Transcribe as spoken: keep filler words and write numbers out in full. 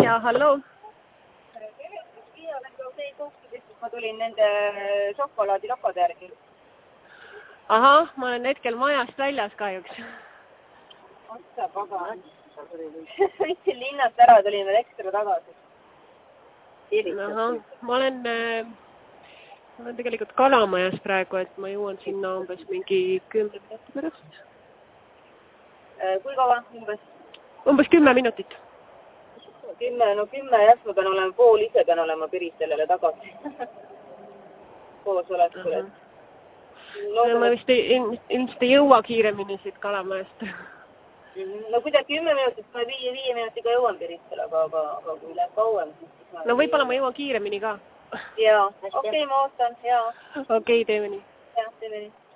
ja halloo. Ma tulin nende šokolaadilokode järgi. Ahah, ma olen hetkel majast väljas kahjuks. Otsa pagan. Võtsin linnast ära, tulin veel ekstra tagasi. Ahah, ma olen, ma olen tegelikult Kalamajas praegu, et ma jõuan sinna umbes mingi kümne minuti pärast. Kui kaua umbes? Umbes kümme minutit. Kümme, no kümme jah, ma pean olema pool ise, pean olema Piristele tagasi. Koos olekule. No, ma vist ei, ilmselt ei jõua kiiremini siit Kalamajast. No kui ta kümme minutit, ma viie, viie minutiga jõuan Piristele, aga, aga, aga kui läheb kauem. No võib-olla ma jõuan kiiremini ka. Jaa, okei, okay, ma ootan, jaa. Okei, okay, teeme nii. Jah, teeme nii.